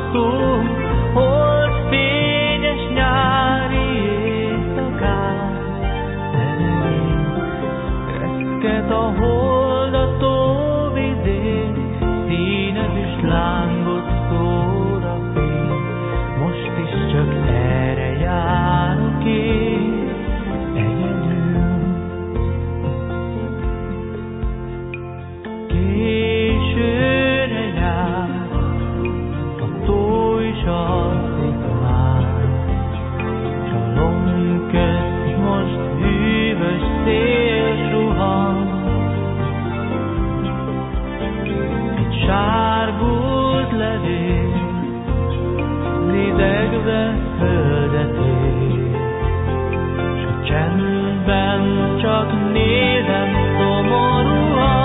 álmodoztunk, hold fényes nyári éjszakán. Reszket a hold a tóvizén, színed is lángot szór a fény. Most is csak erre járok én, egyedül. Későre jár, a tó is alszik már, s a lomb közt most hűvös szél suhan. Egy sárgult levél lidegve földet ér, s a csendben csak nézem szomorúan.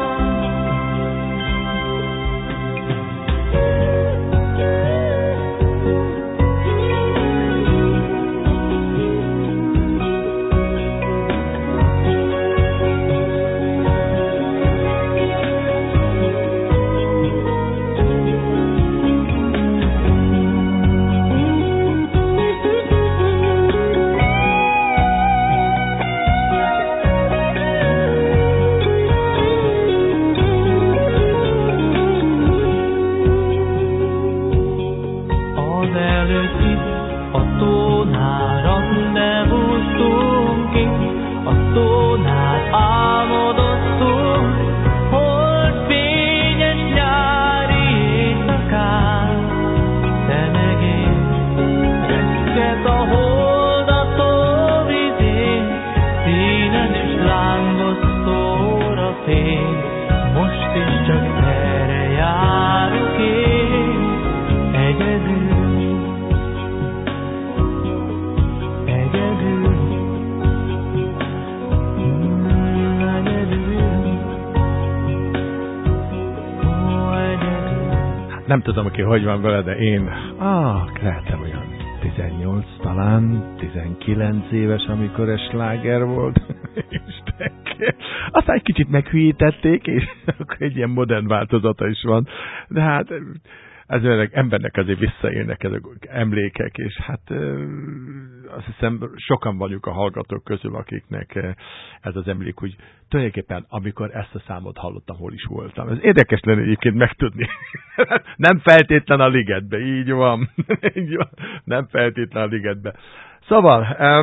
Nem tudom, ki hogy van vele, de én lehetem olyan 18, talán 19 éves, amikor ez sláger volt. Aztán egy kicsit meghülyítették, és akkor egy ilyen modern változata is van. De hát ez embernek azért visszaélnek ezek emlékek, és hát azt hiszem sokan vagyunk a hallgatók közül, akiknek ez az emlék, hogy tulajdonképpen amikor ezt a számot hallottam, hol is voltam. Ez érdekes lenne egyébként megtudni. Nem feltétlen a Ligetbe, így van. Nem feltétlen a Ligetbe. Szóval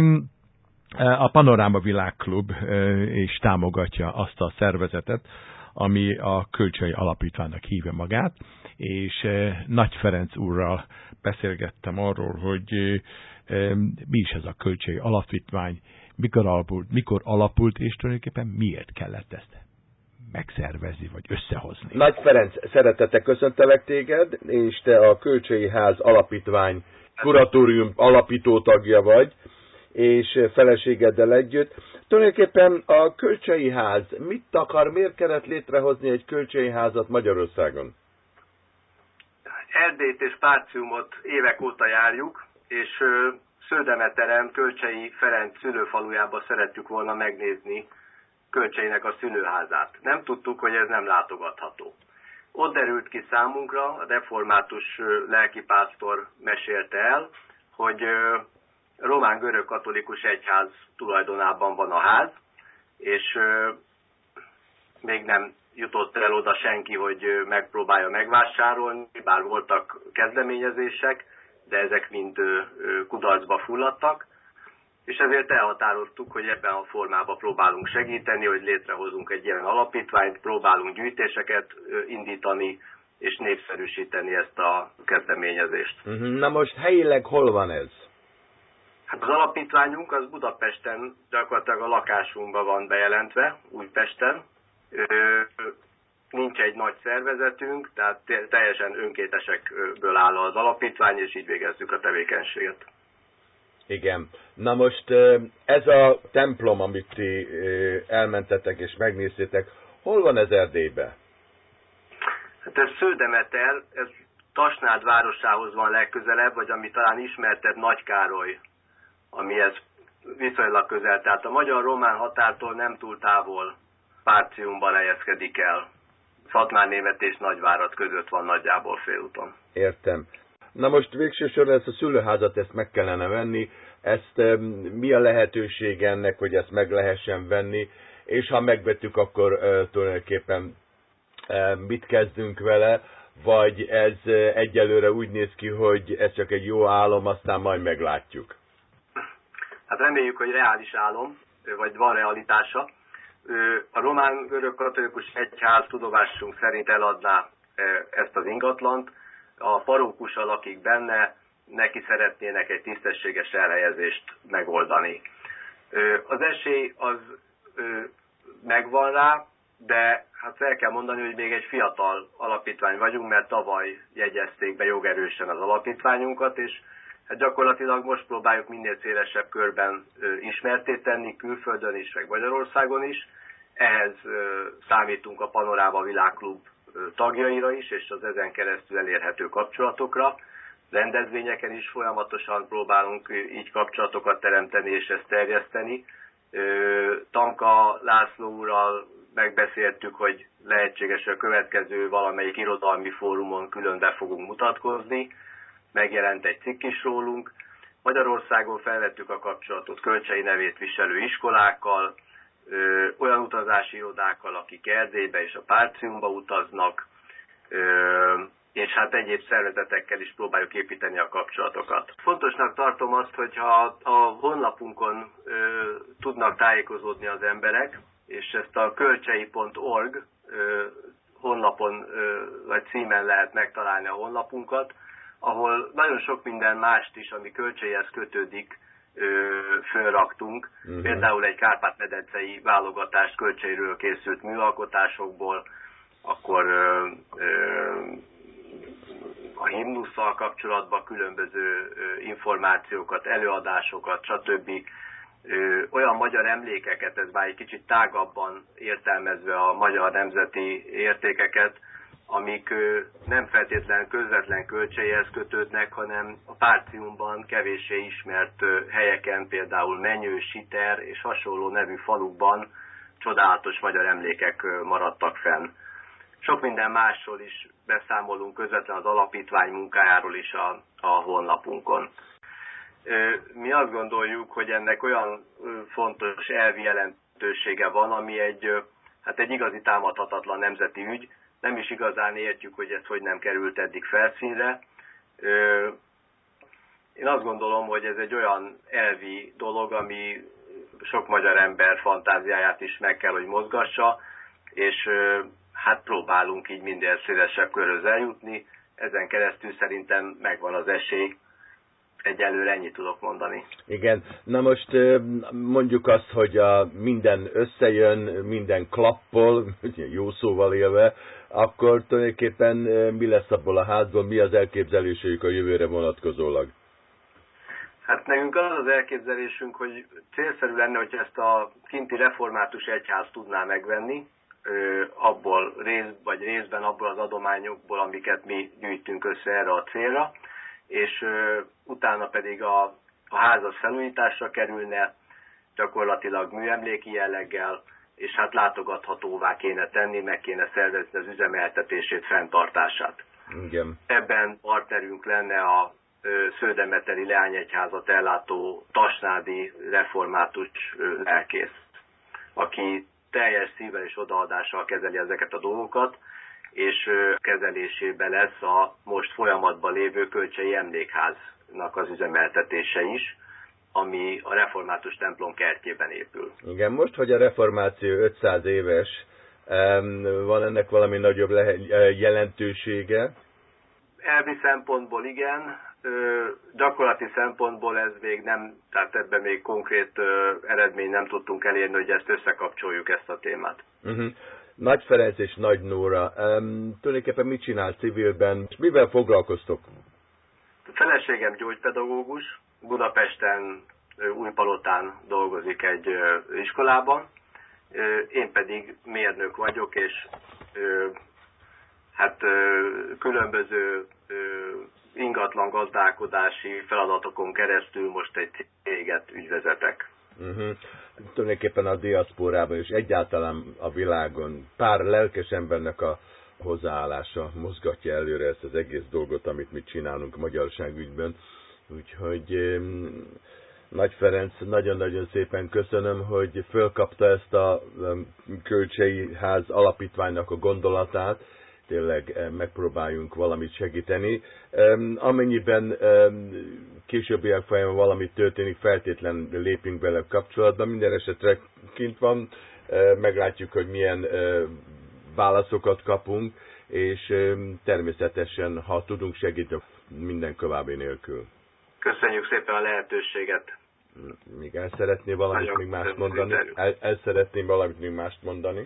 a Panoráma Világklub is támogatja azt a szervezetet, ami a Kölcsei Alapítványnak hívja magát, és Nagy Ferenc úrral beszélgettem arról, hogy mi is ez a Kölcsei Alapítvány, mikor alapult, és tulajdonképpen miért kellett ezt megszervezni, vagy összehozni. Nagy Ferenc, szeretettel köszöntelek téged, és te a Kölcsei Ház Alapítvány kuratórium alapító tagja vagy, és feleségeddel együtt. Tulajdonképpen a Kölcsei Ház mit akar, miért kellett létrehozni egy Kölcsei Házat Magyarországon? Erdélyt és Párciumot évek óta járjuk, és Sződemeteren, Kölcsei Ferenc szülőfalujába szerettük volna megnézni Kölcseinek a szülőházát. Nem tudtuk, hogy ez nem látogatható. Ott derült ki számunkra, a református lelkipásztor mesélte el, hogy román görög katolikus egyház tulajdonában van a ház, és még nem jutott el oda senki, hogy megpróbálja megvásárolni, bár voltak kezdeményezések, de ezek mind kudarcba fulladtak, és ezért elhatároztuk, hogy ebben a formában próbálunk segíteni, hogy létrehozunk egy ilyen alapítványt, próbálunk gyűjtéseket indítani, és népszerűsíteni ezt a kezdeményezést. Na most helyileg hol van ez? Hát az alapítványunk az Budapesten, gyakorlatilag a lakásunkban van bejelentve, Újpesten. Nincs egy nagy szervezetünk, tehát teljesen önkéntesekből áll az alapítvány, és így végezzük a tevékenységet. Igen. Na most ez a templom, amit ti elmentetek és megnéztétek, hol van ez Erdélyben? Hát ez Sződemeter, ez Tasnád városához van legközelebb, vagy ami talán ismertebb, Nagykároly, amihez viszonylag közel. Tehát a magyar-román határtól nem túl távol Párciumban helyezkedik el. Szatmárnémet és Nagyvárad között van nagyjából félúton. Értem. Na most végső soron ezt a szülőházat ezt meg kellene venni, ezt mi a lehetőség ennek, hogy ezt meg lehessen venni, és ha megvettük, akkor tulajdonképpen mit kezdünk vele, vagy ez egyelőre úgy néz ki, hogy ez csak egy jó álom, aztán majd meglátjuk. Hát reméljük, hogy reális álom, vagy van realitása. A román görög katolikus egyház tudomásunk szerint eladná ezt az ingatlant, a parókussal, akik benne, neki szeretnének egy tisztességes elhelyezést megoldani. Az esély az megvan rá, de hát el kell mondani, hogy még egy fiatal alapítvány vagyunk, mert tavaly jegyezték be jogerősen az alapítványunkat, és hát gyakorlatilag most próbáljuk minél szélesebb körben ismertté tenni, külföldön is, meg Magyarországon is. Ehhez számítunk a Panoráma Világklub tagjaira is, és az ezen keresztül elérhető kapcsolatokra. Rendezvényeken is folyamatosan próbálunk így kapcsolatokat teremteni és ezt terjeszteni. Tamka László úrral megbeszéltük, hogy lehetséges, a következő valamelyik irodalmi fórumon külön be fogunk mutatkozni. Megjelent egy cikk is rólunk. Magyarországon felvettük a kapcsolatot Kölcsey nevét viselő iskolákkal, olyan utazási irodákkal, akik Erdélybe és a Párciumba utaznak, és hát egyéb szervezetekkel is próbáljuk építeni a kapcsolatokat. Fontosnak tartom azt, hogyha a honlapunkon tudnak tájékozódni az emberek, és ezt a kölcsey.org honlapon vagy címen lehet megtalálni a honlapunkat, ahol nagyon sok minden mást is, ami Kölcseyhez kötődik, fölraktunk. Például egy kárpát-medencei válogatást Kölcseyről készült műalkotásokból, akkor a himnusszal kapcsolatban különböző információkat, előadásokat, stb. Olyan magyar emlékeket, ez már egy kicsit tágabban értelmezve a magyar nemzeti értékeket, amik nem feltétlenül közvetlen Kölcseyhez kötődnek, hanem a Párciumban kevéssé ismert helyeken, például Menyő, Siter és hasonló nevű falukban csodálatos magyar emlékek maradtak fenn. Sok minden másról is beszámolunk közvetlen az alapítvány munkájáról is a honlapunkon. Mi azt gondoljuk, hogy ennek olyan fontos elvi jelentősége van, ami egy igazi támadhatatlan nemzeti ügy. Nem is igazán értjük, hogy ez hogy nem került eddig felszínre. Én azt gondolom, hogy ez egy olyan elvi dolog, ami sok magyar ember fantáziáját is meg kell, hogy mozgassa, és hát próbálunk így minél szélesebb körhöz eljutni. Ezen keresztül szerintem megvan az esély. Egyelőre ennyit tudok mondani. Igen, na most mondjuk azt, hogy minden összejön, minden klappol, jó szóval élve, akkor tulajdonképpen mi lesz abból a házból, mi az elképzelésük a jövőre vonatkozólag? Hát nekünk az az elképzelésünk, hogy célszerű lenne, hogy ezt a kinti református egyház tudná megvenni, abból részben abból az adományokból, amiket mi gyűjtünk össze erre a célra, és utána pedig a ház az felújításra kerülne, gyakorlatilag műemléki jelleggel, és hát látogathatóvá kéne tenni, meg kéne szervezni az üzemeltetését, fenntartását. Igen. Ebben partnerünk lenne a Sződemeteri leányegyházat ellátó tasnádi református lelkész, aki teljes szívvel és odaadással kezeli ezeket a dolgokat, és kezelésében lesz a most folyamatban lévő Kölcsey Emlékháznak az üzemeltetése is, ami a református templom kertjében épül. Igen, most, hogy a reformáció 500 éves, van ennek valami nagyobb jelentősége? Elvi szempontból igen, gyakorlati szempontból ez még nem, tehát ebben még konkrét eredmény nem tudtunk elérni, hogy ezt összekapcsoljuk, ezt a témát. Nagy Ferenc és Nagy Nóra, tulajdonképpen mit csinál civilben, és mivel foglalkoztok? A feleségem gyógypedagógus, Budapesten, Újpalotán dolgozik egy iskolában, én pedig mérnök vagyok, és különböző ingatlan gazdálkodási feladatokon keresztül most egy céget ügyvezetek. Tulajdonképpen a diaszporában és egyáltalán a világon pár lelkes embernek a hozzáállása mozgatja előre ezt az egész dolgot, amit mi csinálunk magyarságügyben. Úgyhogy Nagy Ferenc, nagyon-nagyon szépen köszönöm, hogy fölkapta ezt a Kölcsei Ház alapítványnak a gondolatát, tényleg megpróbáljunk valamit segíteni. Amennyiben későbbiek folyamán valami történik, feltétlen lépünk bele kapcsolatban. Minden esetre kint van, meglátjuk, hogy milyen válaszokat kapunk, és természetesen, ha tudunk segíteni, minden további nélkül. Köszönjük szépen a lehetőséget. Még el szeretné valamit még mást mondani? El szeretném valamit még mást mondani?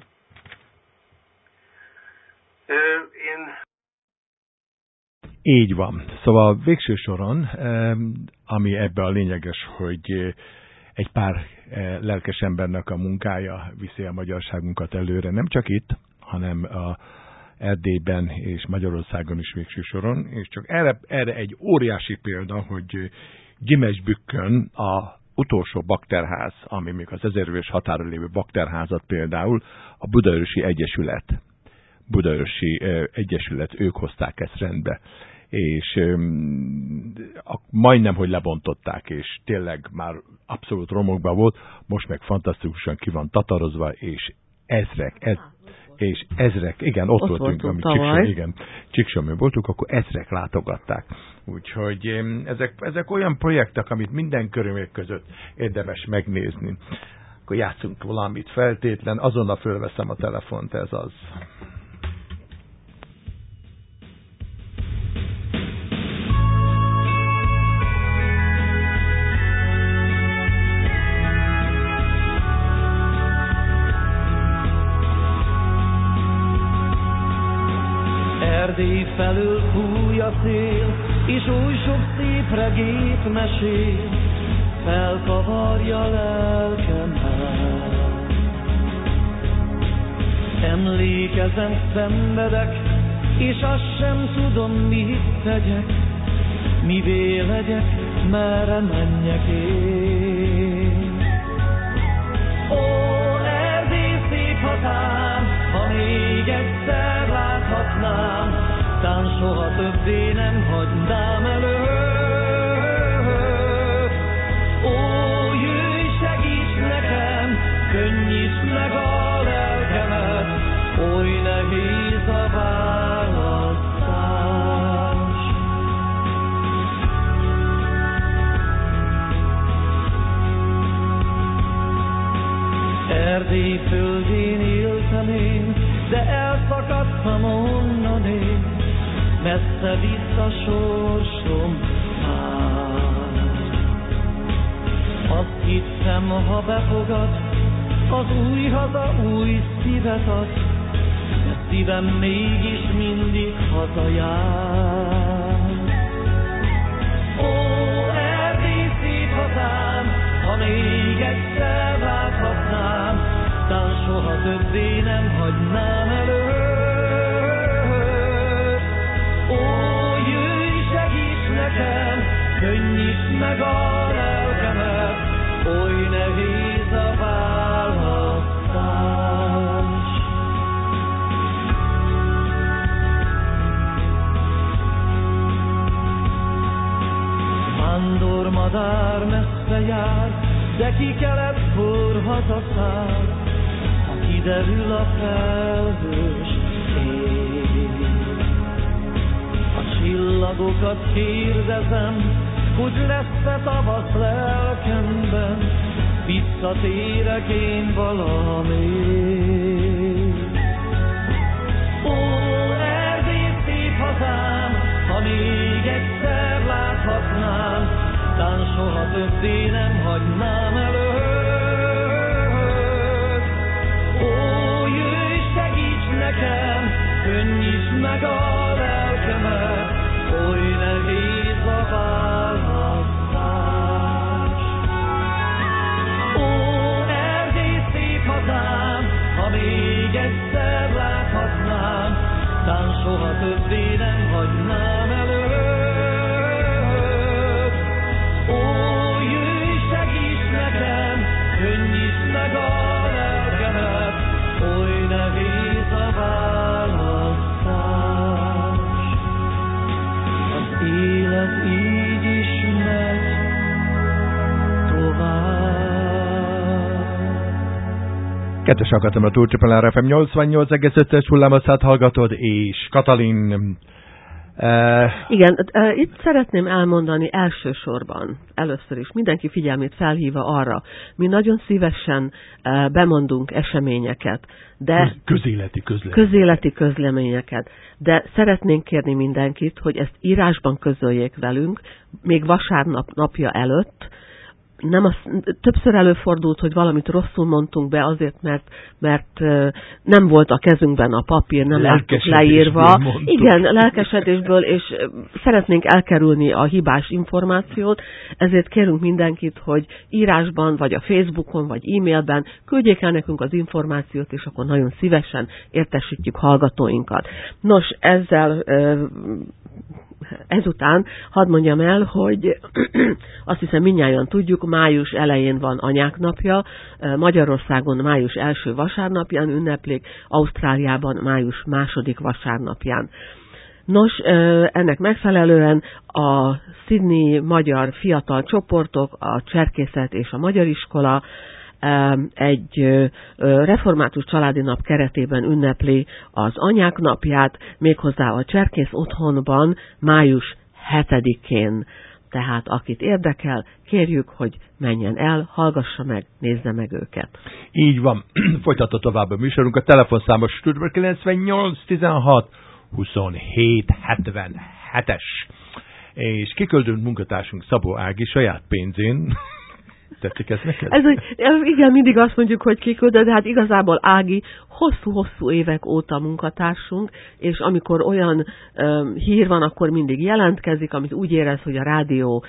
Így van. Szóval végső soron, ami ebben a lényeges, hogy egy pár lelkes embernek a munkája viszi a magyarságunkat előre, nem csak itt, hanem a Erdélyben és Magyarországon is végső soron, és csak erre egy óriási példa, hogy Gyimesbükkön a utolsó bakterház, ami még az 1000 éves határon lévő bakterházat például, a Budaörsi Egyesület, ők hozták ezt rendbe. És majdnem, hogy lebontották, és tényleg már abszolút romokban volt, most meg fantasztikusan ki van tatarozva, és ezrek, igen, ott voltunk, amit Csíksomlyón voltunk, akkor ezrek látogatták. Úgyhogy ezek olyan projektek, amit minden körülmények között érdemes megnézni. Akkor játszunk valamit feltétlen, azonnal fölveszem a telefont, ez az. Erdély felől fúj a szél, és oly sok szép regét mesél, felkavarja lelkemet. Emlékezem, szenvedek, és azt sem tudom, mit tegyek, mivé legyek, merre menjek én. Ó, Erdély szép hazám, ha még egyszer láthatnám, tán soha többé nem hagynám előtt. Ó, jöjj, segíts nekem, könnyíts meg a lelkemet, oly nehéz a választás. Erdély földén éltem én, de elszakadtam onnan én, messze vissza sorsom már. Azt hittem, ha befogad, az új haza új szívet ad, de szívem mégis mindig hazajár. Ó, Erdély szép hazám, ha még egyszer láthatnám, tán soha többé nem hagynám előtt. Ó, jöjj, segíts nekem, könnyíts meg a lelkemet, oly nehéz a választás. Vándormadár messze jár, de ki keletkor hazaszáll, kiderül a felhős ég. A csillagokat kérdezem, hogy lesz-e tavasz lelkemben, visszatérek én valamit. Ó, Erdély szép hazám, ha még egyszer láthatnám, tán soha többé nem hagynám előtt. Ó, jöjj, segíts nekem, könnyíts meg a lelkemet, oly nehéz a választás. Ó, Erdély szép hazám, ha még egyszer láthatnám, tán soha többé nem hagynám előtt. Ó, jöjj, segíts nekem, könnyíts meg a lelkemet, oly nehéz a választás. Kedves hallgatom, a Túlcsopalár FM 88,5-es hullámhosszát hallgatod, és Katalin... Igen, itt szeretném elmondani elsősorban, először is mindenki figyelmét felhívva arra, mi nagyon szívesen bemondunk eseményeket, de közéleti közleményeket, de szeretnénk kérni mindenkit, hogy ezt írásban közöljék velünk, még vasárnap napja előtt. Többször előfordult, hogy valamit rosszul mondtunk be azért, mert nem volt a kezünkben a papír, nem láttuk leírva. Igen, lelkesedésből, és szeretnénk elkerülni a hibás információt, ezért kérünk mindenkit, hogy írásban, vagy a Facebookon, vagy e-mailben küldjék el nekünk az információt, és akkor nagyon szívesen értesítjük hallgatóinkat. Nos, ezután hadd mondjam el, hogy azt hiszem mindnyájan tudjuk, május elején van Anyák napja, Magyarországon május első vasárnapján ünneplik, Ausztráliában május második vasárnapján. Nos, ennek megfelelően a Sydney magyar fiatal csoportok, a Cserkészet és a Magyar Iskola egy református családi nap keretében ünnepli az Anyák napját, méghozzá a Cserkész otthonban május 7-én. Tehát akit érdekel, kérjük, hogy menjen el, hallgassa meg, nézze meg őket. Így van. Folytatva tovább a műsorunk. A telefonszámos stúdióban 98 16 27 77-es. És kiküldött munkatársunk Szabó Ági saját pénzén. Tetszik ez neked? Igen, mindig azt mondjuk, hogy kiküldött, de hát igazából Ági hosszú-hosszú évek óta munkatársunk, és amikor olyan hír van, akkor mindig jelentkezik, amit úgy érez, hogy a rádió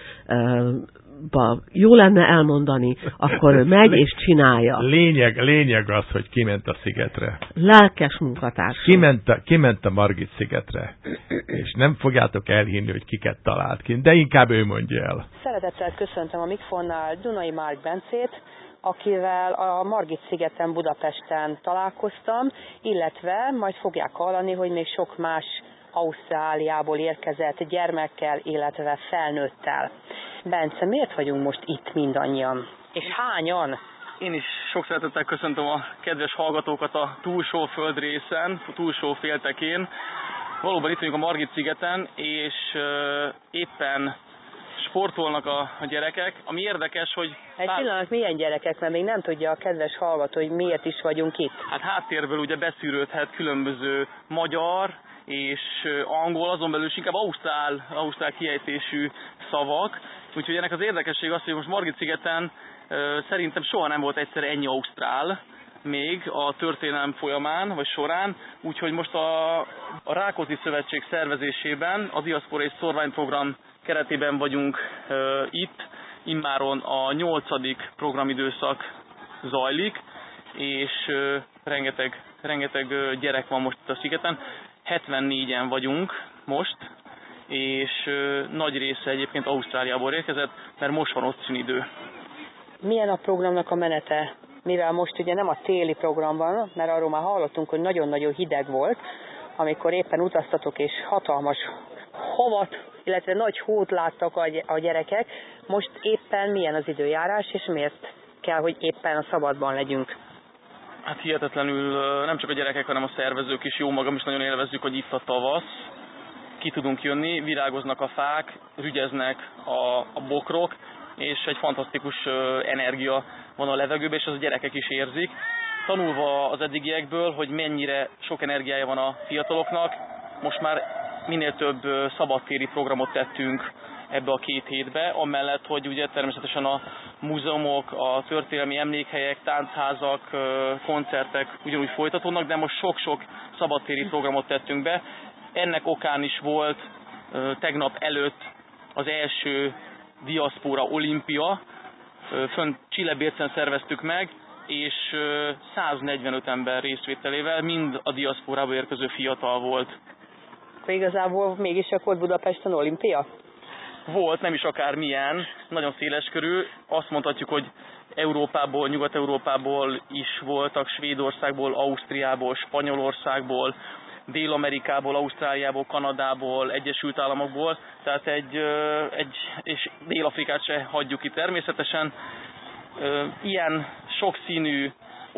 jó lenne elmondani, akkor megy és csinálja. Lényeg az, hogy kiment a szigetre. Lelkes munkatárs. Kiment a Margit szigetre. És nem fogjátok elhinni, hogy kiket talált ki, de inkább ő mondja el. Szeretettel köszöntöm a mikrofonnál Dunai Márk Bencét, akivel a Margit szigeten Budapesten találkoztam, illetve majd fogják hallani, hogy még sok más Ausztráliából érkezett gyermekkel, illetve felnőttel. Bence, miért vagyunk most itt mindannyian? És hányan? Én is sok szeretettel köszöntöm a kedves hallgatókat a túlsó földrészen, a túlsó féltekén. Valóban itt vagyunk a Margit szigeten, és éppen sportolnak a gyerekek. Ami érdekes, hogy... Egy pillanat, milyen gyerekek, mert még nem tudja a kedves hallgató, hogy miért is vagyunk itt. Hát háttérből ugye beszűrődhet különböző magyar és angol, azon belül is inkább ausztrál kiejtésű szavak. Úgyhogy ennek az érdekesség az, hogy most Margit-szigeten szerintem soha nem volt egyszer ennyi ausztrál még a történelem folyamán, vagy során. Úgyhogy most a Rákóczi Szövetség szervezésében, a Diaszpora és Szorványprogram keretében vagyunk itt. Immáron a 8. programidőszak zajlik, és rengeteg gyerek van most itt a szigeten. 74-en vagyunk most, és nagy része egyébként Ausztráliából érkezett, mert most van ott szünidő. Milyen a programnak a menete? Mivel most ugye nem a téli program van, mert arról már hallottunk, hogy nagyon-nagyon hideg volt, amikor éppen utaztatok és hatalmas havat, illetve nagy hót láttak a gyerekek. Most éppen milyen az időjárás, és miért kell, hogy éppen a szabadban legyünk? Hát hihetetlenül nem csak a gyerekek, hanem a szervezők is, jó magam is nagyon élvezzük, hogy itt a tavasz. Ki tudunk jönni, virágoznak a fák, rügyeznek a bokrok, és egy fantasztikus energia van a levegőben, és az a gyerekek is érzik. Tanulva az eddigiekből, hogy mennyire sok energiája van a fiataloknak, most már minél több szabadtéri programot tettünk ebbe a 2 hétbe, amellett, hogy ugye természetesen a múzeumok, a történelmi emlékhelyek, táncházak, koncertek ugyanúgy folytatódnak, de most sok-sok szabadtéri programot tettünk be. Ennek okán is volt tegnap előtt az első diaszpora olimpia, fönt Csillebércen szerveztük meg, és 145 ember részvételével mind a diaszporába érkező fiatal volt. Igazából mégis csak volt Budapesten olimpia? Volt, nem is akármilyen, nagyon széles körül. Azt mondhatjuk, hogy Európából, Nyugat-Európából is voltak, Svédországból, Ausztriából, Spanyolországból, Dél-Amerikából, Ausztráliából, Kanadából, Egyesült Államokból, tehát és Dél-Afrikát se hagyjuk ki természetesen. Ilyen sokszínű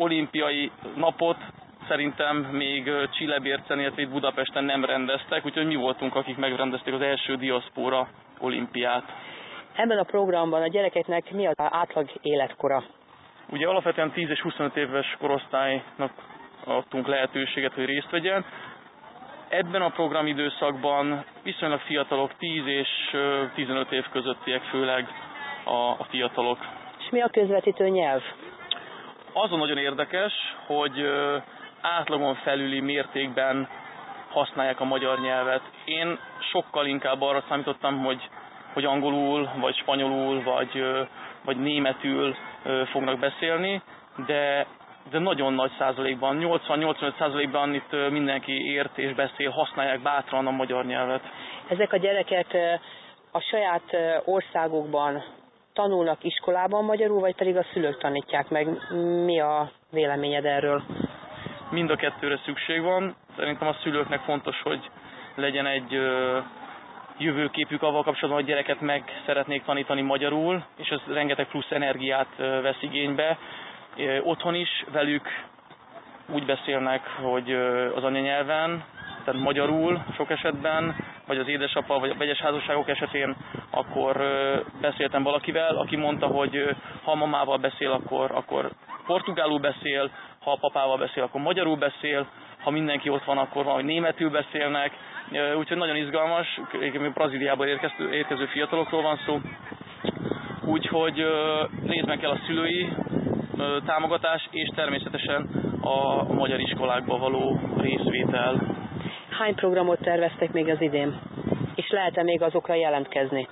olimpiai napot szerintem még Csillebércen, illetve itt Budapesten nem rendeztek, úgyhogy mi voltunk, akik megrendezték az első diaszpóra olimpiát. Ebben a programban a gyerekeknek mi az átlag életkora? Ugye alapvetően 10 és 25 éves korosztálynak adtunk lehetőséget, hogy részt vegyen. Ebben a programidőszakban viszonylag fiatalok, 10 és 15 év közöttiek főleg a fiatalok. És mi a közvetítő nyelv? Azon nagyon érdekes, hogy átlagon felüli mértékben használják a magyar nyelvet. Én sokkal inkább arra számítottam, hogy angolul, vagy spanyolul, vagy németül fognak beszélni, de nagyon nagy százalékban, 80-85%-ban itt mindenki ért és beszél, használják bátran a magyar nyelvet. Ezek a gyerekek a saját országukban tanulnak iskolában magyarul, vagy pedig a szülők tanítják meg? Mi a véleményed erről? Mind a kettőre szükség van. Szerintem a szülőknek fontos, hogy legyen egy jövőképük avval kapcsolatban, hogy gyereket meg szeretnék tanítani magyarul, és ez rengeteg plusz energiát vesz igénybe. Otthon is velük úgy beszélnek, hogy az anyanyelven, tehát magyarul sok esetben, vagy az édesapa, vagy a vegyes házasságok esetén, akkor beszéltem valakivel, aki mondta, hogy ha a mamával beszél, akkor portugálul beszél, ha a papával beszél, akkor magyarul beszél, ha mindenki ott van, akkor valahogy németül beszélnek, úgyhogy nagyon izgalmas, Brazíliából érkező fiatalokról van szó, úgyhogy részben kell a szülői támogatás, és természetesen a magyar iskolákba való részvétel. Hány programot terveztek még az idén? És lehet-e még azokra jelentkezni?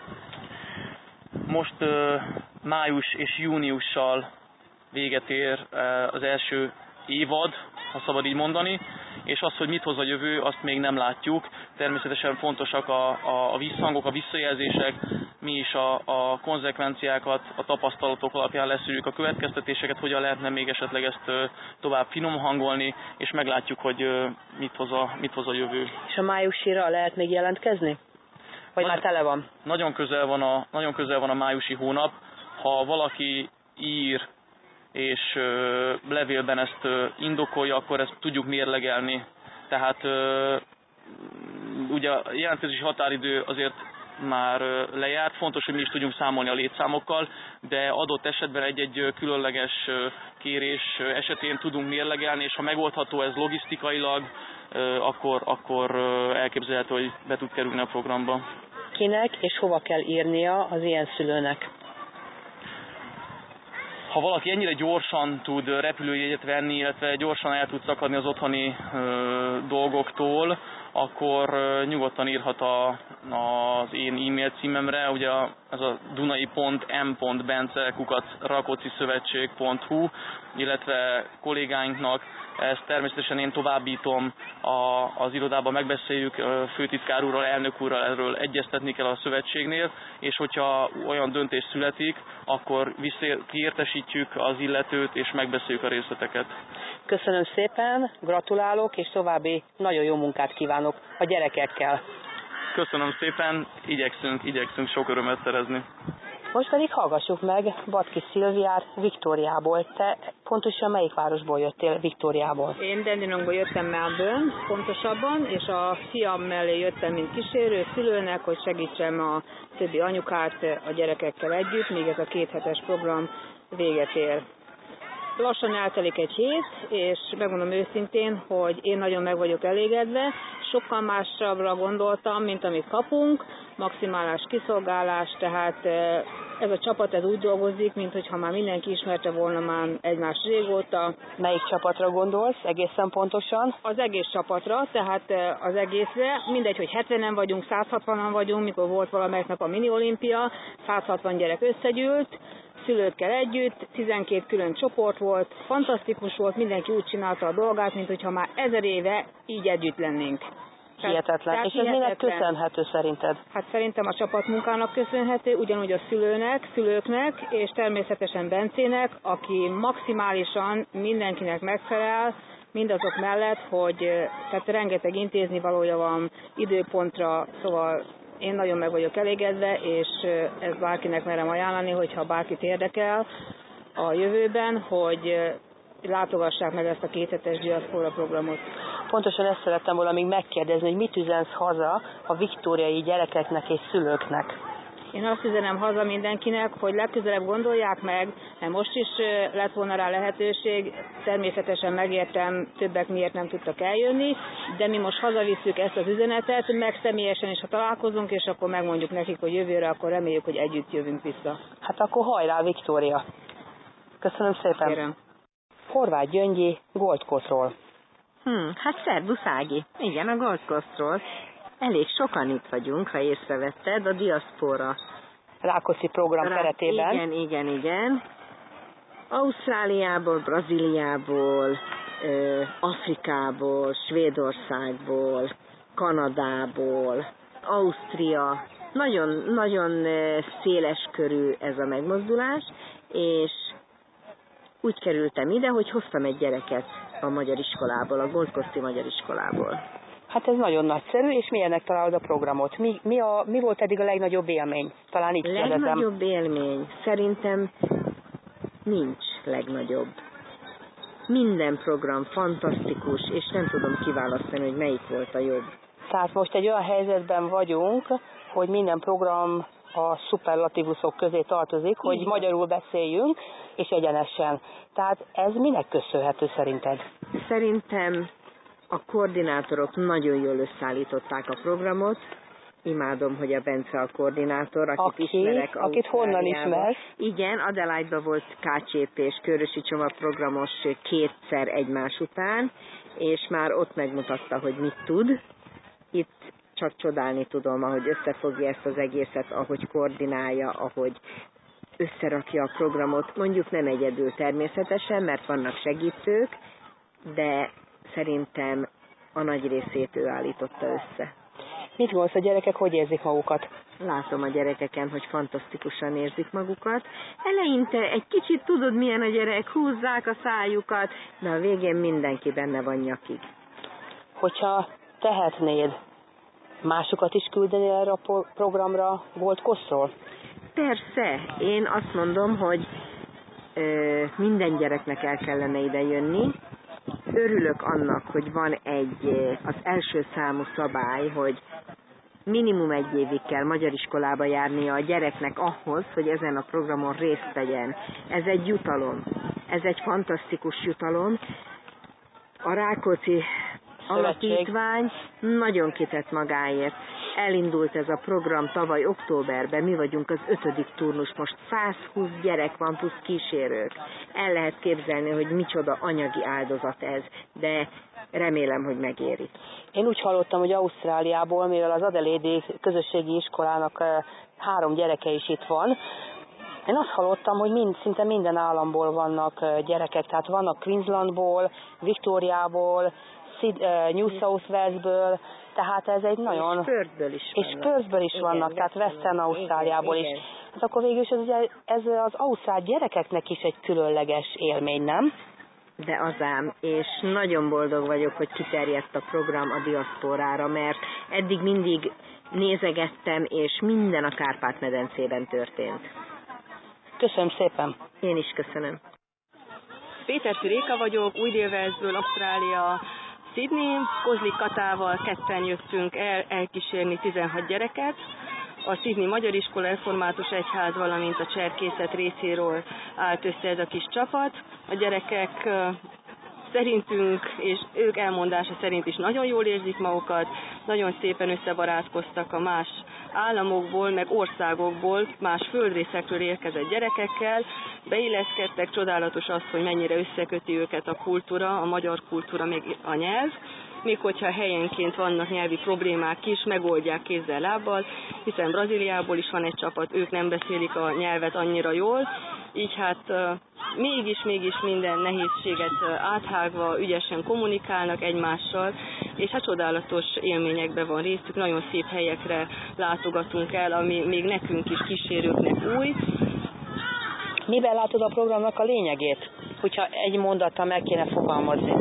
Most május és júniussal véget ér az első évad, ha szabad így mondani, és az, hogy mit hoz a jövő, azt még nem látjuk. Természetesen fontosak a visszhangok, a visszajelzések, mi is a konzekvenciákat, a tapasztalatok alapján leszűrjük a következtetéseket, hogyan lehetne még esetleg ezt tovább finom hangolni, és meglátjuk, hogy mit hoz a jövő. És a májusira lehet még jelentkezni? Vagy már tele van? Nagyon közel van a májusi hónap. Ha valaki ír és levélben ezt indokolja, akkor ezt tudjuk mérlegelni. Tehát ugye a jelentkezési határidő azért már lejárt, fontos, hogy mi is tudjunk számolni a létszámokkal, de adott esetben egy-egy különleges kérés esetén tudunk mérlegelni, és ha megoldható ez logisztikailag, akkor elképzelhető, hogy be tud kerülni a programba. Kinek és hova kell írnia az ilyen szülőnek? Ha valaki ennyire gyorsan tud repülőjegyet venni, illetve gyorsan el tud szakadni az otthoni dolgoktól, akkor nyugodtan írhat az én e-mail címemre, ugye ez a dunai.m.bence@rakóczi-szövetség.hu, illetve kollégáinknak ezt természetesen én továbbítom az irodában, megbeszéljük főtitkár úrral, elnök úrral, erről egyeztetni kell a szövetségnél, és hogyha olyan döntés születik, akkor kiértesítjük az illetőt, és megbeszéljük a részleteket. Köszönöm szépen, gratulálok, és további nagyon jó munkát kívánok a gyerekekkel. Köszönöm szépen, igyekszünk sok örömet szerezni. Most pedig hallgassuk meg Batki Szilviát Viktóriából. Te pontosan melyik városból jöttél Viktóriából? Én Dandenongból jöttem, Melbourne pontosabban, és a fiam mellé jöttem, mint kísérő szülőnek, hogy segítsem a többi anyukát a gyerekekkel együtt, míg ez a 2 hetes program véget ér. Lassan eltelik egy hét, és megmondom őszintén, hogy én nagyon meg vagyok elégedve, sokkal másabbra gondoltam, mint amit kapunk, maximális kiszolgálás, tehát ez a csapat ez úgy dolgozik, mintha már mindenki ismerte volna már egymást régóta. Melyik csapatra gondolsz egészen pontosan? Az egész csapatra, tehát az egészre, mindegy, hogy 70-en vagyunk, 160-an vagyunk, mikor volt valamelyik nap a mini olimpia, 160 gyerek összegyűlt, szülőkkel együtt, 12 külön csoport volt, fantasztikus volt, mindenki úgy csinálta a dolgát, mintha már 1000 éve így együtt lennénk. Hihetetlen. És ez minek köszönhető szerinted? Hát szerintem a csapatmunkának köszönhető, ugyanúgy a szülőknek, és természetesen Bencének, aki maximálisan mindenkinek megfelel, mindazok mellett, hogy tehát rengeteg intéznivalója van időpontra, szóval én nagyon meg vagyok elégedve, és ezt bárkinek merem ajánlani, hogyha bárkit érdekel a jövőben, hogy látogassák meg ezt a 2 hetes diaszpora programot. Pontosan ezt szerettem volna még megkérdezni, hogy mit üzensz haza a viktóriai gyerekeknek és szülőknek? Én azt üzenem haza mindenkinek, hogy legközelebb gondolják meg, mert most is lett volna rá lehetőség, természetesen megértem, többek miért nem tudtak eljönni, de mi most hazavisszük ezt az üzenetet, meg személyesen is, ha találkozunk, és akkor megmondjuk nekik, hogy jövőre, akkor reméljük, hogy együtt jövünk vissza. Hát akkor hajrá, Viktória! Köszönöm szépen! Kérem. Horváth Gyöngyi, Gold Coastról. Hát szervusz Ági. Igen, a Gold Coastról. Elég sokan itt vagyunk, ha észrevetted, a diaszpora Rákoszi program keretében. Igen. Ausztráliából, Brazíliából, Afrikából, Svédországból, Kanadából, Ausztria. Nagyon széles körű ez a megmozdulás, és úgy kerültem ide, hogy hoztam egy gyereket a magyar iskolából, a Gold Coast-i magyar iskolából. Hát ez nagyon nagyszerű, és milyennek találod a programot? Mi volt eddig a legnagyobb élmény? Talán így kérdezem. Legnagyobb élmény? Szerintem nincs legnagyobb. Minden program fantasztikus, és nem tudom kiválasztani, hogy melyik volt a jobb. Tehát most egy olyan helyzetben vagyunk, hogy minden program a szuperlatívuszok közé tartozik, hogy magyarul beszéljünk, és egyenesen. Tehát ez minek köszönhető szerinted? Szerintem a koordinátorok nagyon jól összeállították a programot. Imádom, hogy a Bence a koordinátor, akit ismerek. Akit honnan ismersz? Igen, Adelaide-ban volt KCP és Körösi csomagprogramos 2-szer egymás után, és már ott megmutatta, hogy mit tud. Itt csak csodálni tudom, ahogy összefogja ezt az egészet, ahogy koordinálja, ahogy összerakja a programot. Mondjuk nem egyedül természetesen, mert vannak segítők, de szerintem a nagy részét ő állította össze. Mit gondolsz, a gyerekek hogy érzik magukat? Látom a gyerekeken, hogy fantasztikusan érzik magukat. Eleinte egy kicsit tudod, milyen a gyerek, húzzák a szájukat, de a végén mindenki benne van nyakig. Hogyha tehetnéd, másokat is küldeni erre a programra Gold Coastról? Persze, én azt mondom, hogy minden gyereknek el kellene ide jönni. Örülök annak, hogy van az első számú szabály, hogy minimum 1 évig kell magyar iskolába járnia a gyereknek ahhoz, hogy ezen a programon részt vegyen. Ez egy jutalom. Ez egy fantasztikus jutalom. A Rákóczi Alapítvány nagyon kitett magáért. Elindult ez a program tavaly októberben, mi vagyunk az 5. turnus, most 120 gyerek van plusz kísérők. El lehet képzelni, hogy micsoda anyagi áldozat ez, de remélem, hogy megéri. Én úgy hallottam, hogy Ausztráliából, mivel az Adelaide közösségi iskolának 3 gyereke is itt van, én azt hallottam, hogy szinte minden államból vannak gyerekek, tehát vannak Queenslandból, Victoriából, New South Walesből, tehát ez egy nagyon... És Perthből is vannak. Tehát Western Ausztráliából is. Hát akkor végül is ez az ausztrál gyerekeknek is egy különleges élmény, nem? De az ám, és nagyon boldog vagyok, hogy kiterjedt a program a diaszporára, mert eddig mindig nézegettem, és minden a Kárpát-medencében történt. Köszönöm szépen! Én is köszönöm. Péterfi Réka vagyok, Új-Dél-Walesből, Ausztrália, Sydney. Kozlik Katával ketten jöttünk elkísérni 16 gyereket. A Sydney Magyar Iskola Református Egyház, valamint a Cserkészet részéről állt össze ez a kis csapat. A gyerekek szerintünk, és ők elmondása szerint is nagyon jól érzik magukat, nagyon szépen összebarátkoztak a más államokból, meg országokból, más földrészekről érkezett gyerekekkel, beilleszkedtek, csodálatos az, hogy mennyire összeköti őket a kultúra, a magyar kultúra, még a nyelv, még hogyha helyenként vannak nyelvi problémák is, megoldják kézzel, lábbal, hiszen Brazíliából is van egy csapat, ők nem beszélik a nyelvet annyira jól, így hát mégis minden nehézséget áthágva ügyesen kommunikálnak egymással, és hát csodálatos élményekben van részük, nagyon szép helyekre látogatunk el, ami még nekünk is kísérőknek új. Miben látod a programnak a lényegét, hogyha egy mondattal meg kéne fogalmazni?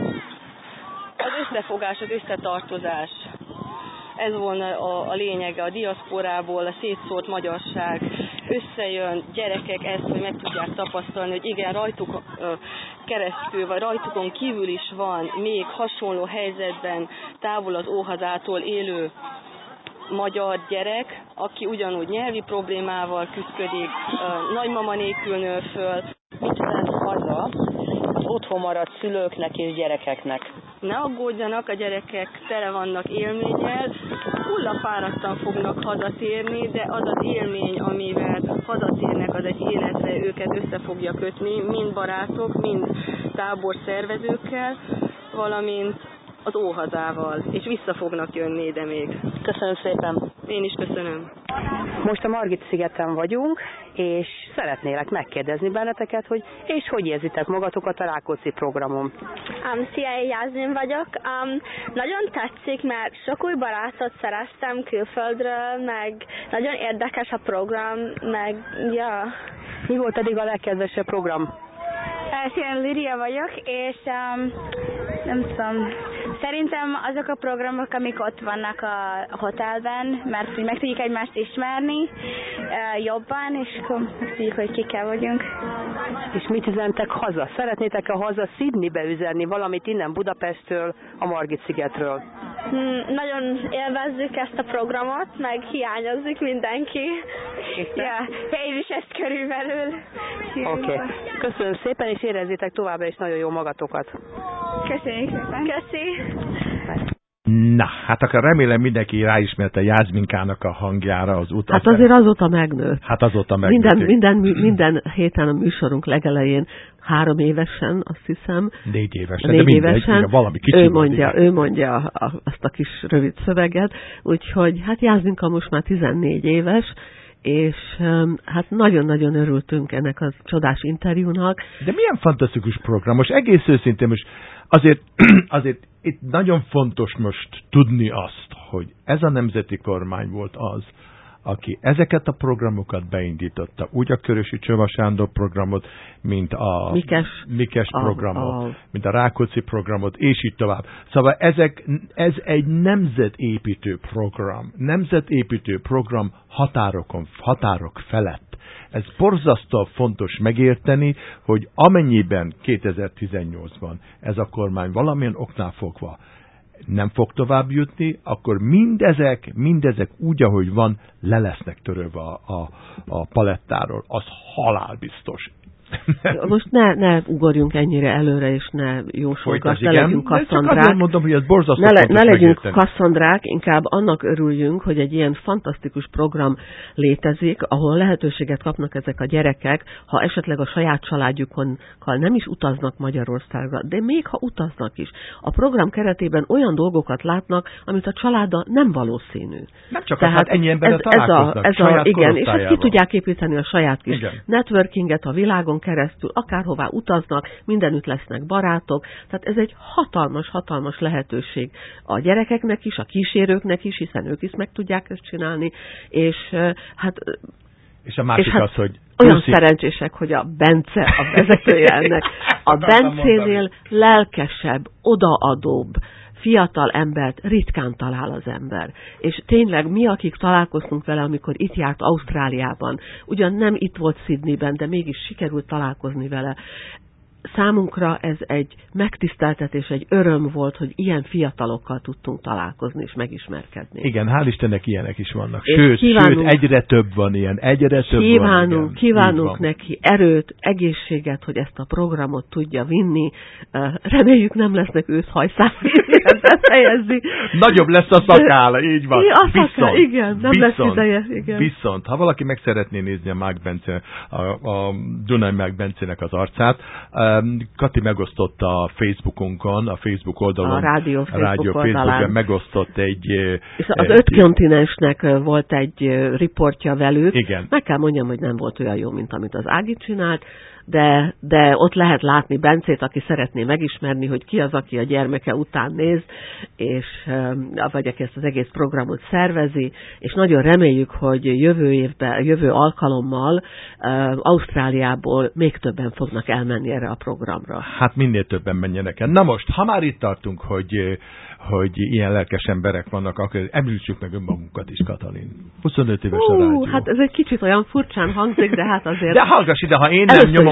Az összefogás, az összetartozás. Ez volna a lényege a diaszporából, a szétszórt magyarság. Összejön gyerekek ezt, hogy meg tudják tapasztalni, hogy igen, rajtuk keresztül, vagy rajtukon kívül is van még hasonló helyzetben távol az óhazától élő magyar gyerek, aki ugyanúgy nyelvi problémával küzdik, nagymama nélkül nő föl. Mit jelent haza az otthon maradt szülőknek és gyerekeknek? Ne aggódjanak, a gyerekek tele vannak élménnyel, hullafáradtan fognak hazatérni, de az az élmény, amivel hazatérnek, az egy életre őket össze fogja kötni, mind barátok, mind táborszervezőkkel, valamint az óhazával, és vissza fognak jönni ide még. Köszönöm szépen. Én is köszönöm. Most a Margit-szigeten vagyunk, és szeretnélek megkérdezni benneteket, hogy hogy érzitek magatokat a Rákóczi programon? Szia, Jászmin vagyok. Nagyon tetszik, mert sok új barátot szereztem külföldről, meg nagyon érdekes a program, meg ja. Mi volt eddig a legkedvesebb program? Szia, Lídia vagyok, és nem tudom, szerintem azok a programok, amik ott vannak a hotelben, mert meg tudjuk egymást ismerni jobban, és akkor tudjuk, hogy kikkel vagyunk. És mit üzentek haza? Szeretnétek-e haza Sydneybe üzenni valamit innen Budapesttől, a Margit-szigetről? Nagyon élvezzük ezt a programot, meg hiányozik mindenki. Ja, én is ezt körülbelül. Oké. Köszönöm szépen, és érezzétek továbbra is nagyon jó magatokat. Köszönjük szépen. Köszi. Na, hát akkor remélem mindenki ráismerte Jászminkának a hangjára az utat. Hát azért azóta megnőtt. Hát azóta megnőtt. Minden héten a műsorunk legelején 3 évesen, azt hiszem. 4 évesen, de mindegy, valami kicsi ő mondja azt a kis rövid szöveget, úgyhogy hát Jászminka most már 14 éves, és hát nagyon-nagyon örültünk ennek a csodás interjúnak. De milyen fantasztikus program, most egész őszintén, most azért itt nagyon fontos most tudni azt, hogy ez a nemzeti kormány volt az, aki ezeket a programokat beindította, úgy a Körösi Csaba Sándor programot, mint a Mikes programot, mint a Rákóczi programot, és így tovább. Szóval ez egy nemzetépítő program határok felett. Ez borzasztóan fontos megérteni, hogy amennyiben 2018-ban ez a kormány valamilyen oknál fogva nem fog tovább jutni, akkor mindezek úgy, ahogy van, le lesznek törölve a palettáról. Az halálbiztos. Most ne ugorjunk ennyire előre, és ne jósolgass, ne legyünk Kasszandrák. Mondom, hogy ez ne legyünk Kasszandrák, inkább annak örüljünk, hogy egy ilyen fantasztikus program létezik, ahol lehetőséget kapnak ezek a gyerekek, ha esetleg a saját családjukkal nem is utaznak Magyarországra, de még ha utaznak is. A program keretében olyan dolgokat látnak, amit a családdal nem valószínű. Nem csak tehát ennyi emberrel találkoznak, igen, és ezt ki tudják építeni a saját kis networkinget a világon keresztül, akárhová utaznak, mindenütt lesznek barátok, tehát ez egy hatalmas lehetőség a gyerekeknek is, a kísérőknek is, hiszen ők is meg tudják ezt csinálni, és hát és a másik az, hogy olyan szerencsések, hogy a Bence a vezetője ennek. A Bencénél lelkesebb, odaadóbb, fiatal embert ritkán talál az ember. És tényleg mi, akik találkoztunk vele, amikor itt járt Ausztráliában, ugyan nem itt volt Sydneyben, de mégis sikerült találkozni vele, számunkra ez egy megtiszteltetés, egy öröm volt, hogy ilyen fiatalokkal tudtunk találkozni és megismerkedni. Igen, hál' Istennek ilyenek is vannak. Sőt, egyre több van ilyen, Kívánunk neki erőt, egészséget, hogy ezt a programot tudja vinni. Reméljük nem lesznek őszhajszák, befejezni. Nagyobb lesz a szakála, így van. Lesz ideje. Igen. Viszont, ha valaki meg szeretné nézni a Mák Bence, a Dunai Mák Bencének az arcát, Kati megosztotta a Facebookunkon, a Facebook oldalon, a Rádió Facebookon megosztott egy... És az 5 kontinensnek volt egy riportja velük. Igen. Meg kell mondjam, hogy nem volt olyan jó, mint amit az Ági csinált, de ott lehet látni Bencét, aki szeretné megismerni, hogy ki az, aki a gyermeke után néz, és vagy aki ezt az egész programot szervezi, és nagyon reméljük, hogy jövő alkalommal Ausztráliából még többen fognak elmenni erre a programra. Hát minél többen menjenek el. Na most, ha már itt tartunk, hogy ilyen lelkes emberek vannak, akkor említsük meg önmagunkat is, Katalin. 25 éves a rádió. Hát ez egy kicsit olyan furcsán hangzik, de hát azért... De hallgass ide, ha én nem nyomom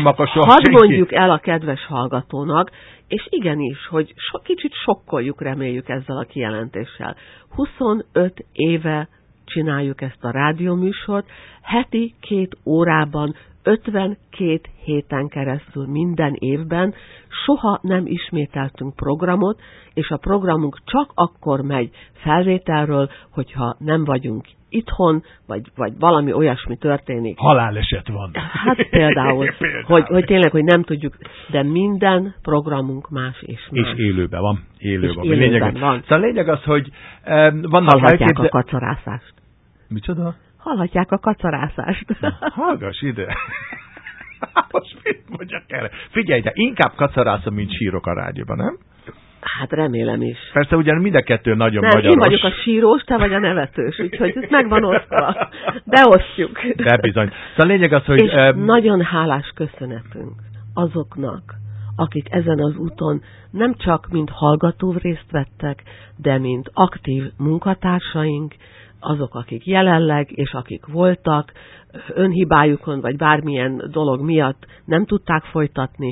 nem akar soha hadd senki. mondjuk el a kedves hallgatónak, és igenis, hogy kicsit sokkoljuk, reméljük ezzel a kijelentéssel. 25 éve csináljuk ezt a rádióműsort, heti 2 órában, 52 héten keresztül minden évben, soha nem ismételtünk programot, és a programunk csak akkor megy felvételről, hogyha nem vagyunk itthon, vagy valami olyasmi történik. Haláleset van. Hát például, hogy tényleg, hogy nem tudjuk, de minden programunk más és más. És élőben van. Élőben van. Szóval a lényeg az, hogy vannak hallhatják a kacarászást. Micsoda? Hallhatják a kacarászást. Hallgass ide! Most mit mondjak erre? Figyelj, de inkább kacarászom, mint sírok a rádióban, nem? Hát remélem is. Persze ugyan mind a kettő nagyon nem, magyaros. Én vagyok a sírós, te vagy a nevetős, úgyhogy ez meg van osztva. Beosztjuk. De bizony. Szóval a lényeg az, hogy... És nagyon hálás köszönetünk azoknak, akik ezen az úton nem csak mint hallgató részt vettek, de mint aktív munkatársaink, azok, akik jelenleg és akik voltak, önhibájukon vagy bármilyen dolog miatt nem tudták folytatni.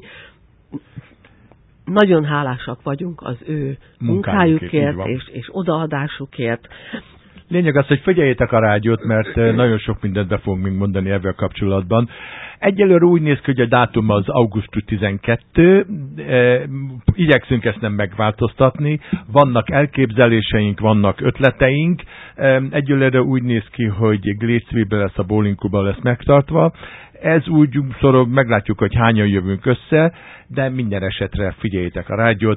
Nagyon hálásak vagyunk az ő munkájukért és odaadásukért. Lényeg az, hogy figyeljétek a rádiót, mert nagyon sok mindent be fogunk még mondani ezzel kapcsolatban. Egyelőre úgy néz ki, hogy a dátum az augusztus 12. Igyekszünk ezt nem megváltoztatni. Vannak elképzeléseink, vannak ötleteink. Egyelőre úgy néz ki, hogy Glécvibe lesz, a Bowling Klubban lesz megtartva. Ez úgy szorog, meglátjuk, hogy hányan jövünk össze, de minden esetre figyeljétek a rádiót.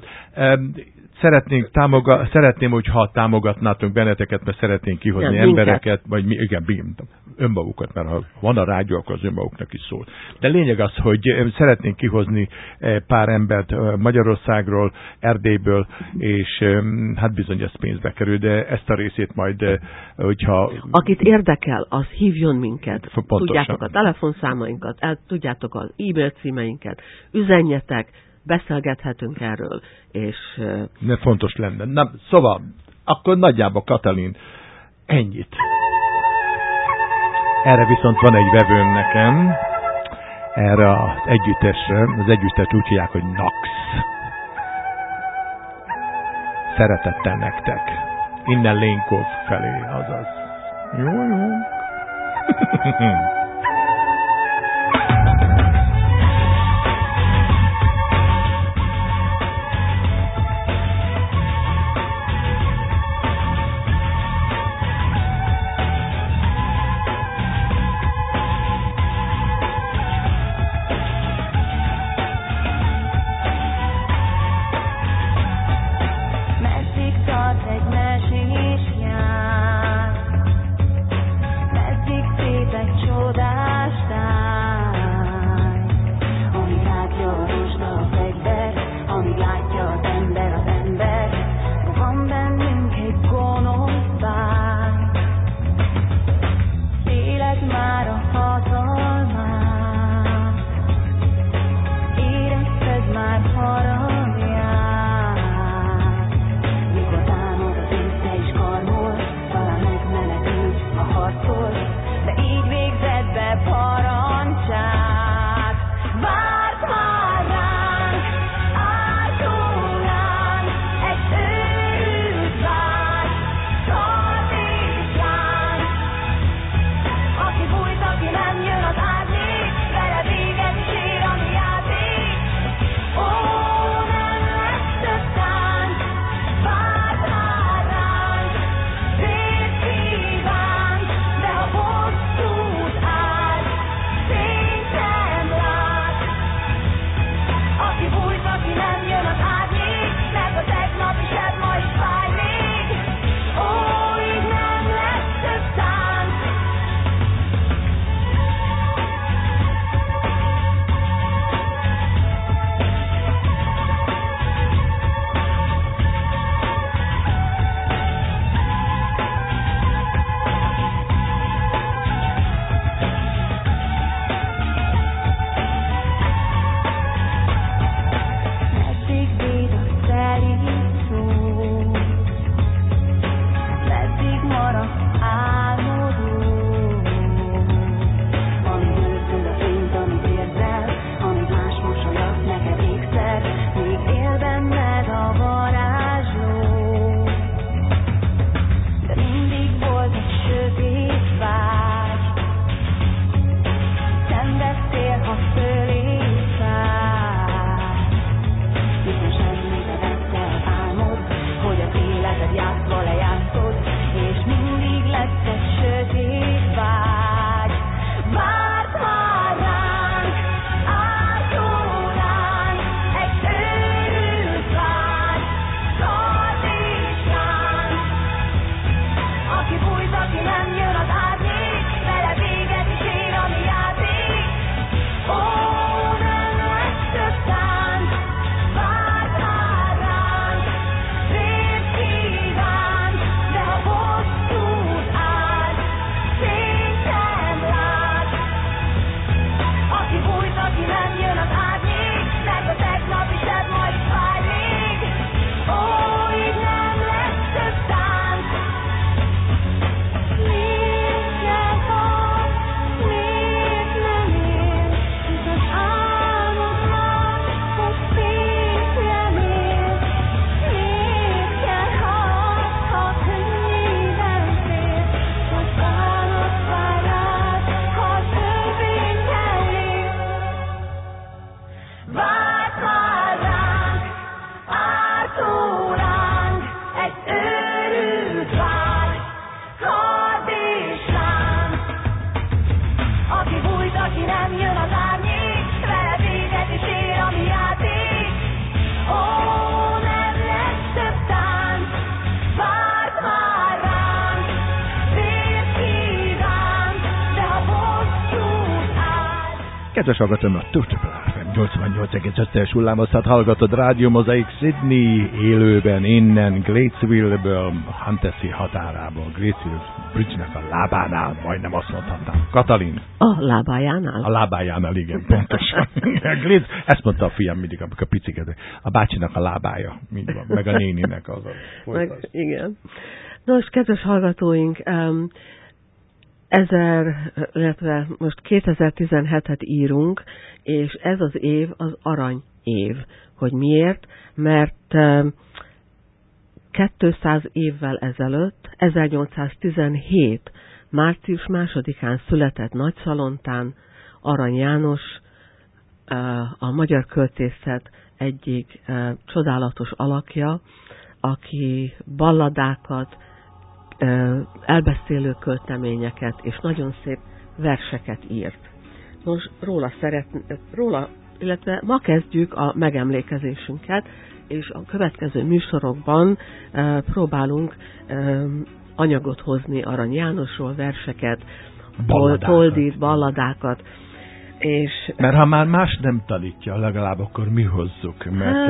Szeretném, hogyha támogatnátok benneteket, mert szeretnénk kihozni embereket, vagy önmagukat, mert ha van a rádió, akkor az önmaguknak is szól. De lényeg az, hogy szeretnénk kihozni pár embert Magyarországról, Erdélyből, és hát bizony ez pénzbe kerül, de ezt a részét majd, hogyha... Akit érdekel, az hívjon minket. Pontosan. Tudjátok a telefonszámainkat, tudjátok az e-mail címeinket, üzenjetek, beszélgethetünk erről, és... Ne fontos lenne. Na, szóval, akkor nagyjából Katalin, ennyit. Erre viszont van egy vevőm nekem, erre az együttesre, az együttest úgy hívják, hogy Nax. Szeretettel nektek. Innen Lénkov felé, azaz. Jó. Csodálkozom Kedves hallgatom, a 88,5-es hullámoszat hallgatod, Rádió Mozaik Sydney élőben, innen Gatesville-ből, Hanteszi határából, Gatesville Bridge-nek a lábánál, majdnem azt mondhatnám. Katalin? A lábájánál? A lábájánál, igen, pontosan. Ezt mondta a fiam mindig, amikor a picikedek. A bácsinak a lábája, így van, meg a néninek az. Igen. Nos, kedves hallgatóink, illetve most 2017-et írunk, és ez az év az arany év. Hogy miért? Mert 200 évvel ezelőtt, 1817. március 2-án született Nagyszalontán Arany János, a magyar költészet egyik csodálatos alakja, aki balladákat, elbeszélő költeményeket és nagyon szép verseket írt. Most illetve ma kezdjük a megemlékezésünket, és a következő műsorokban próbálunk anyagot hozni Arany Jánosról, verseket, toldit, balladákat. Mert ha már más nem tanítja, legalább akkor mi hozzuk, mert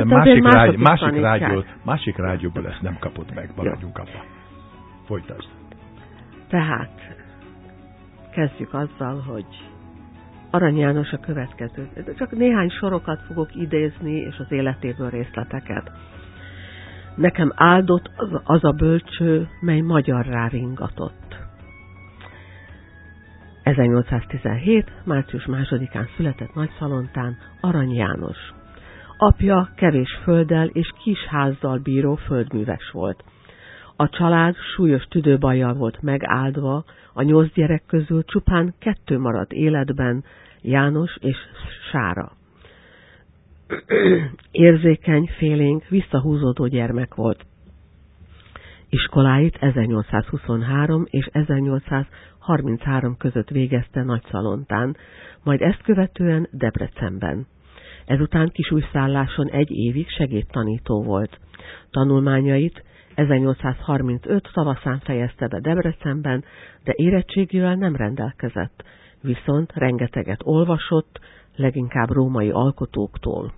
másik rádióból ezt nem kapod meg, maradjunk abba. Folytasd. Tehát kezdjük azzal, hogy Arany János a következő. Csak néhány sorokat fogok idézni, és az életéből részleteket. Nekem áldott az a bölcső, mely magyarrá ringatott. 1817. március 2-án született Nagyszalontán Arany János. Apja kevés földdel és kis házzal bíró földműves volt. A család súlyos tüdőbajjal volt megáldva, a 8 gyerek közül csupán 2 maradt életben, János és Sára. Érzékeny, félénk, visszahúzódó gyermek volt. Iskoláit 1823 és 1833 között végezte Nagyszalontán, majd ezt követően Debrecenben. Ezután Kisújszálláson 1 évig segédtanító volt. Tanulmányait 1835 tavaszán fejezte be Debrecenben, de érettségével nem rendelkezett, viszont rengeteget olvasott, leginkább római alkotóktól.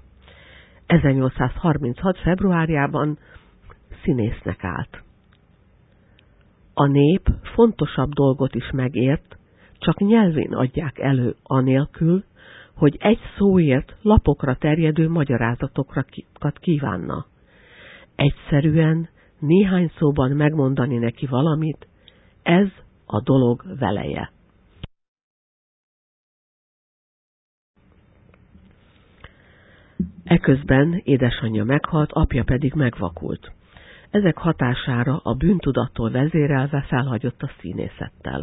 1836. februárjában színésznek állt. A nép fontosabb dolgot is megért, csak nyelvén adják elő anélkül, hogy egy szóért lapokra terjedő magyarázatokat kívánna. Egyszerűen néhány szóban megmondani neki valamit, ez a dolog veleje. Eközben édesanyja meghalt, apja pedig megvakult. Ezek hatására a bűntudattól vezérelve felhagyott a színészettel.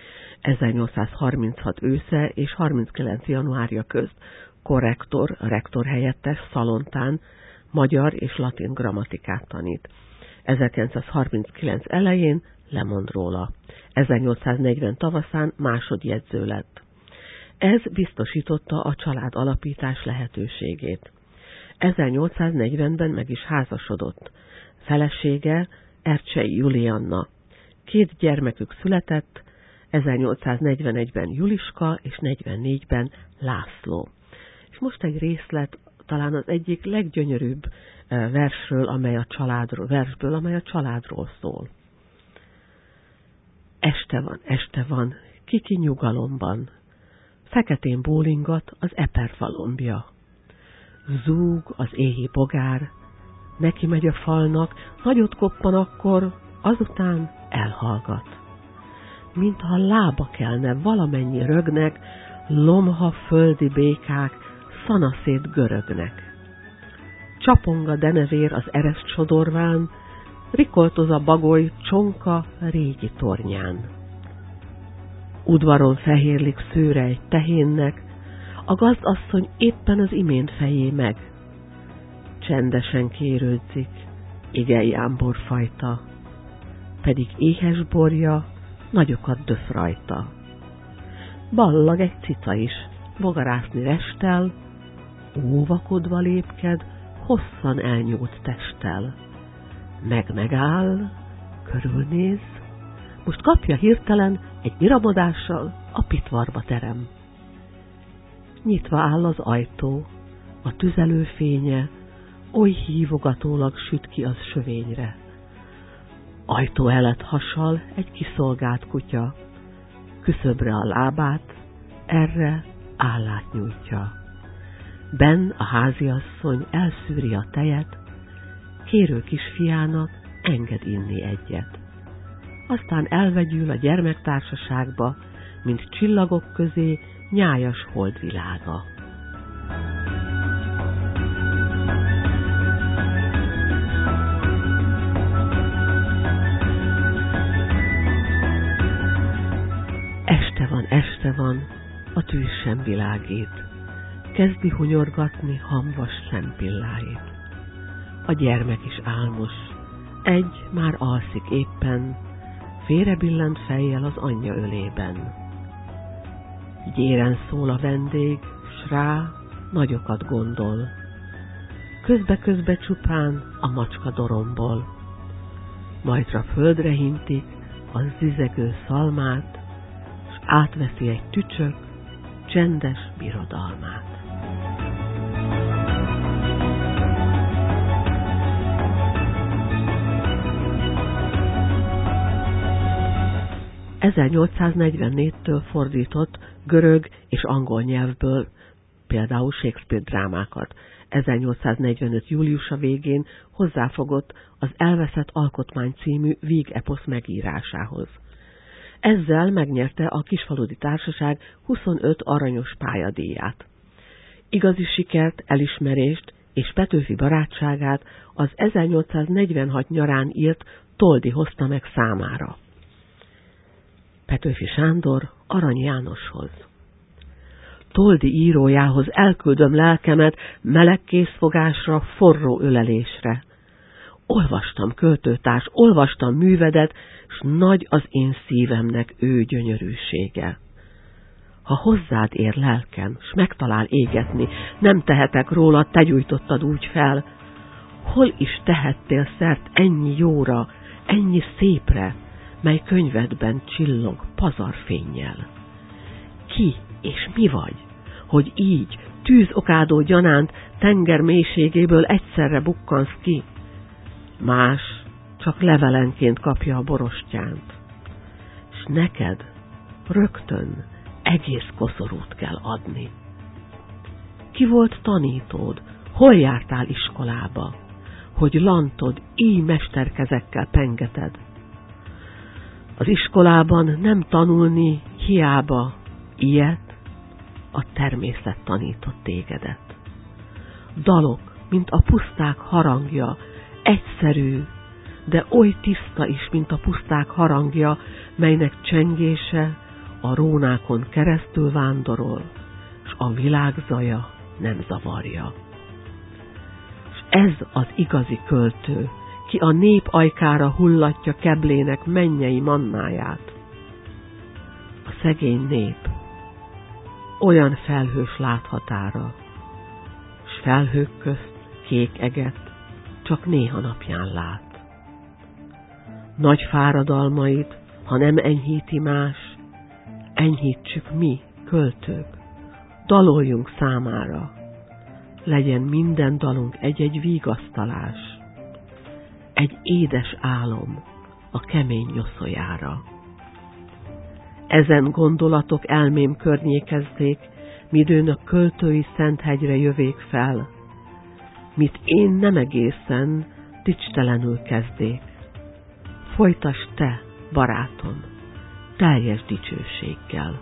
1836 ősze és 39 januárja közt korrektor, rektor helyettes Szalontán magyar és latin grammatikát tanít. 1939 elején lemond róla. 1840 tavaszán másodjegyző lett. Ez biztosította a család alapítás lehetőségét. 1840-ben meg is házasodott. Felesége Ercsei Julianna. 2 gyermekük született, 1841-ben Juliska és 44-ben László. És most egy részlet, talán az egyik leggyönyörűbb versből, amely a családról szól. Este van, kiki nyugalomban, feketén bólingat az eperfalombja. Zúg az éhi bogár, neki megy a falnak, nagyot koppan akkor, azután elhallgat. Mintha lába kelne valamennyi rögnek, lomha földi békák szanaszét görögnek. Csapong a denevér az ereszt sodorván, rikoltoz a bagoly csonka régi tornyán. Udvaron fehérlik szőre egy tehénnek, a gazdasszony éppen az imént fejé meg. Csendesen kérődzik, igen jámborfajta, pedig éhes borja nagyokat döf rajta. Ballag egy cica is, bogarászni restel, óvakodva lépked, hosszan elnyúlt testtel. Megáll, körülnéz, most kapja hirtelen egy iramodással a pitvarba terem. nyitva áll az ajtó, a tüzelő fénye oly hívogatólag süt ki az sövényre. Ajtó elett hasal egy kiszolgált kutya, küszöbre a lábát, erre állát nyújtja. Benn a háziasszony elszűri a tejet, kérő kisfiának enged inni egyet. Aztán elvegyül a gyermektársaságba, mint csillagok közé nyájas holdvilága. Este van, a tűz sem világít, kezdi hunyorgatni hamvas szempilláit. A gyermek is álmos, egy már alszik éppen, félrebillent fejjel az anyja ölében. Gyéren szól a vendég, s rá nagyokat gondol. Közbe-közbe csupán a macska dorombol. Majtra földre hintik a zizegő szalmát, s átveszi egy tücsök csendes birodalmát. ...1844-től fordított görög és angol nyelvből például Shakespeare drámákat. 1845. júliusa végén hozzáfogott az Elveszett alkotmány című vígeposz megírásához. Ezzel megnyerte a Kisfaludy Társaság 25 aranyos pályadíját. Igazi sikert, elismerést és Petőfi barátságát az 1846 nyarán írt Toldy hozta meg számára. Petőfi Sándor Arany Jánoshoz. Toldy írójához elküldöm lelkemet meleg készfogásra, forró ölelésre. Olvastam költőtárs, olvastam művedet, s nagy az én szívemnek ő gyönyörűsége. Ha hozzád ér lelkem, s megtalál égetni, nem tehetek róla, te gyújtottad úgy fel. Hol is tehettél szert ennyi jóra, ennyi szépre, mely könyvedben csillog pazarfénnyel? Ki és mi vagy, hogy így, tűzokádó gyanánt tenger mélységéből egyszerre bukkansz ki? Más csak levelenként kapja a borostyánt, s neked rögtön egész koszorút kell adni. Ki volt tanítód, hol jártál iskolába, hogy lantod, így mesterkezekkel pengeted? Az iskolában nem tanulni hiába, ilyet a természet tanított tégedet. Dalok, mint a puszták harangja, egyszerű, de oly tiszta is, mint a puszták harangja, melynek csengése a rónákon keresztül vándorol, s a világ zaja nem zavarja. S ez az igazi költő, ki a nép ajkára hullatja keblének mennyei mannáját. A szegény nép olyan felhős láthatára, s felhők közt kék eget csak néha napján lát. Nagy fáradalmait, ha nem enyhíti más, enyhítsük mi, költők, daloljunk számára, legyen minden dalunk egy-egy vigasztalás, egy édes álom a kemény nyoszoljára. Ezen gondolatok elmém környékezzék, midőn a költői Szenthegyre jövék fel, mit én nem egészen dicstelenül kezdék. Folytasd te, barátom, teljes dicsőséggel.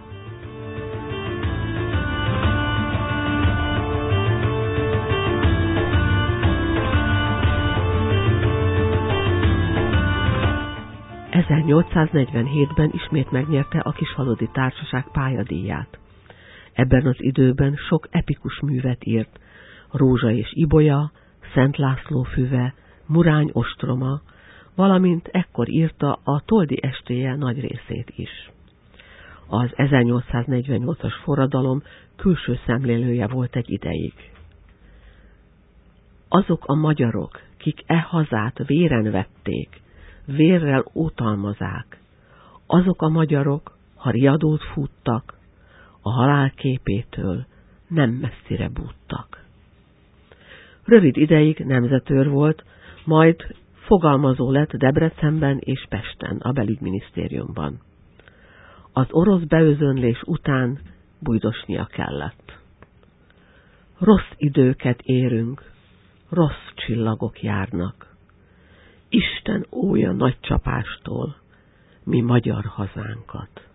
...1847-ben ismét megnyerte a Kisfaludy Társaság pályadíját. Ebben az időben sok epikus művet írt, Rózsa és Ibolya, Szent László füve, Murány ostroma, valamint ekkor írta a Toldy estéje nagy részét is. Az 1848-as forradalom külső szemlélője volt egy ideig. Azok a magyarok, kik e hazát véren vették, vérrel ótalmazák, azok a magyarok, ha riadót futtak, a halál képétől nem messzire bújtak. Rövid ideig nemzetőr volt, majd fogalmazó lett Debrecenben és Pesten, a belügyminisztériumban. Az orosz beözönlés után bujdosnia kellett. Rossz időket érünk, rossz csillagok járnak. Isten óvja nagy csapástól mi magyar hazánkat.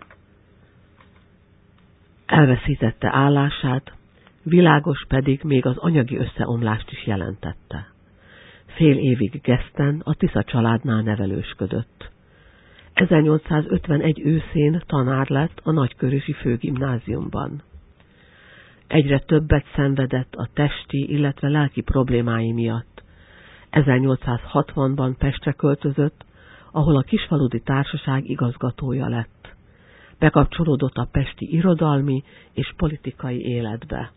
Elveszítette állását, világos pedig még az anyagi összeomlást is jelentette. Fél évig Geszten a Tisza családnál nevelősködött. 1851 őszén tanár lett a Nagykörösi Főgimnáziumban. Egyre többet szenvedett a testi, illetve lelki problémái miatt. 1860-ban Pestre költözött, ahol a Kisfaludy Társaság igazgatója lett. Bekapcsolódott a pesti irodalmi és politikai életbe.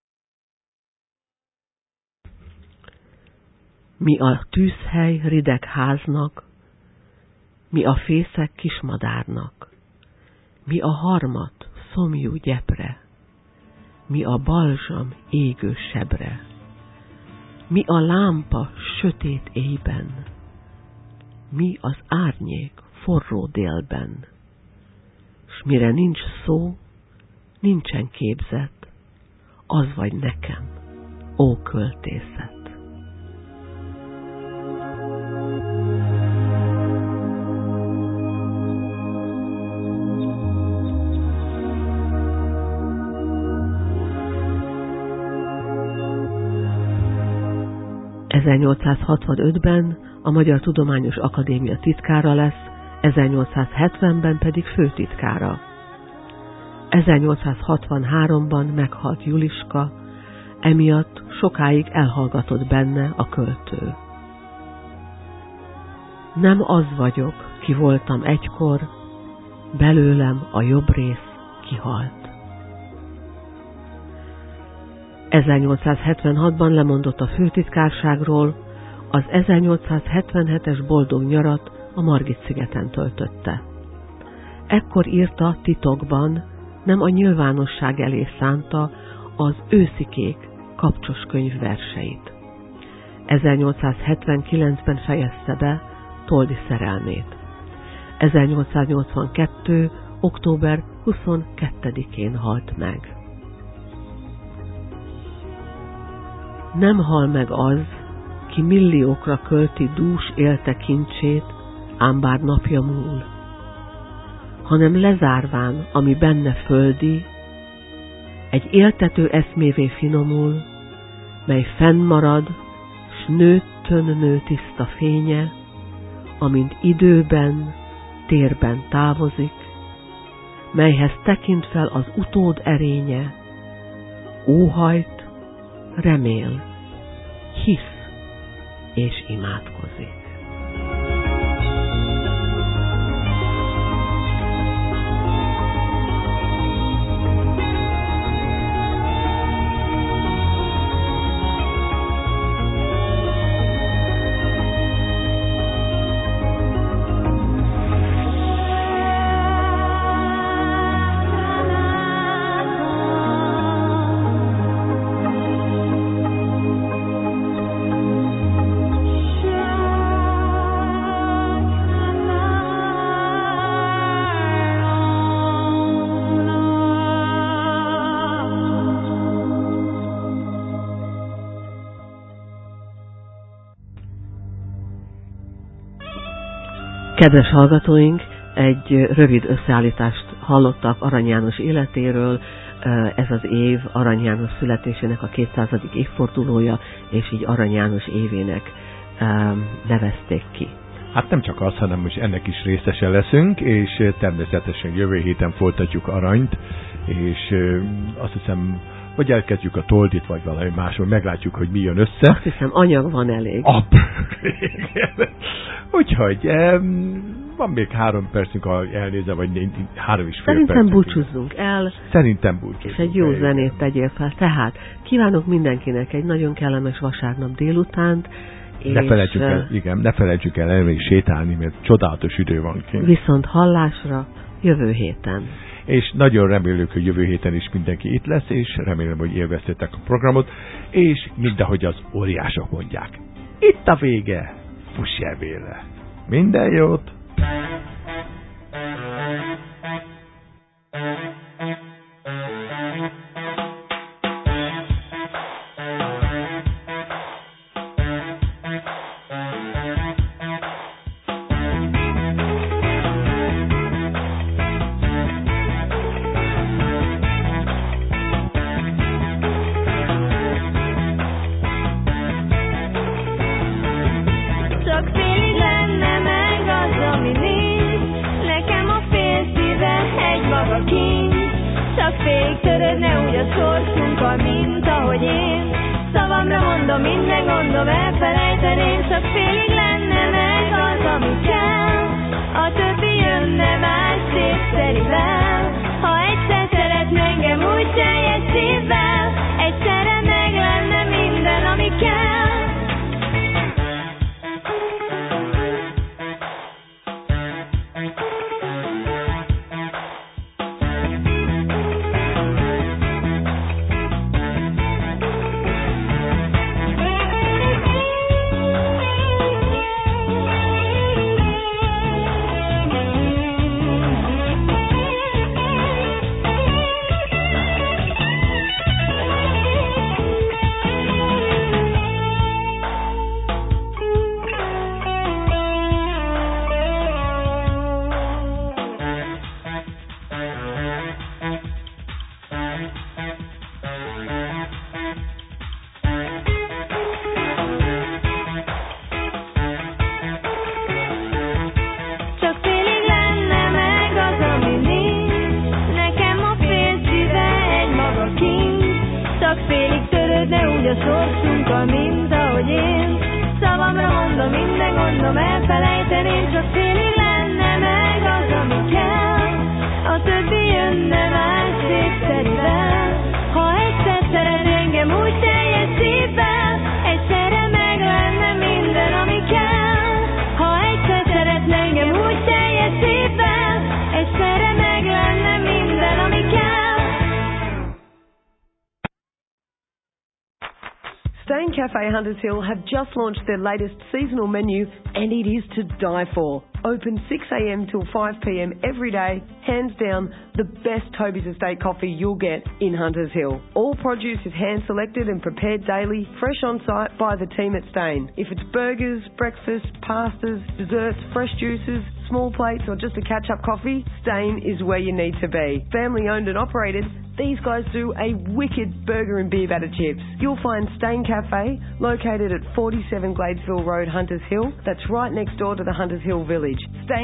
Mi a tűzhely rideg háznak, mi a fészek kismadárnak, mi a harmat szomjú gyepre, mi a balzsam égő sebre, mi a lámpa sötét éjben, mi az árnyék forró délben, s mire nincs szó, nincsen képzet, az vagy nekem, ó költészet. ...1865-ben a Magyar Tudományos Akadémia titkára lesz, 1870-ben pedig főtitkára. 1863-ban meghalt Juliska, emiatt sokáig elhallgatott benne a költő. Nem az vagyok, ki voltam egykor, belőlem a jobb rész kihalt. 1876-ban lemondott a főtitkárságról, az 1877-es boldog nyarat a Margit-szigeten töltötte. Ekkor írta titokban, nem a nyilvánosság elé szánta az Őszikék kapcsos könyv verseit. 1879-ben fejezte be Toldy szerelmét. 1882. október 22-én halt meg. Nem hal meg az, ki milliókra költi dús élte kincsét, ám bár napja múl, hanem lezárván, ami benne földi, egy éltető eszmévé finomul, mely fennmarad, s nőttön nő tiszta fénye, amint időben, térben távozik, melyhez tekint fel az utód erénye, óhajt, remél, hisz és imádkozik. Kedves hallgatóink, egy rövid összeállítást hallottak Arany János életéről. Ez az év Arany János születésének a 200. évfordulója, és így Arany János évének nevezték ki. Hát nem csak az, hanem most ennek is részesen leszünk, és természetesen jövő héten folytatjuk Aranyt, és azt hiszem, vagy elkezdjük a Toldit, vagy valami máshol, meglátjuk, hogy mi jön össze. Azt hiszem, anyag van elég. Úgyhogy van még 3 percünk, ha elnézem, vagy 3,5 percünk. Szerintem búcsúzzunk el. Szerintem búcsúzzunk. És egy jó zenét tegyél fel. Tehát kívánok mindenkinek egy nagyon kellemes vasárnap délutánt. Ne felejtsük el elmenni sétálni, mert csodálatos idő van kint. Viszont hallásra jövő héten. és nagyon reméljük, hogy jövő héten is mindenki itt lesz, és remélem, hogy élveztétek a programot, és mindahogy az óriások mondják. Itt a vége! Fuss el vele! Minden jót! Stain Cafe Hunters Hill have just launched their latest seasonal menu and it is to die for. Open 6 a.m. till 5 p.m. every day. Hands down, the best Toby's Estate coffee you'll get in Hunters Hill. All produce is hand-selected and prepared daily, fresh on-site by the team at Stain. If it's burgers, breakfast, pastas, desserts, fresh juices, small plates or just a catch-up coffee, Stain is where you need to be. Family-owned and operated, these guys do a wicked burger and beer batter chips. You'll find Stain Cafe, located at 47 Gladesville Road, Hunters Hill. That's right next door to the Hunters Hill Village. Stain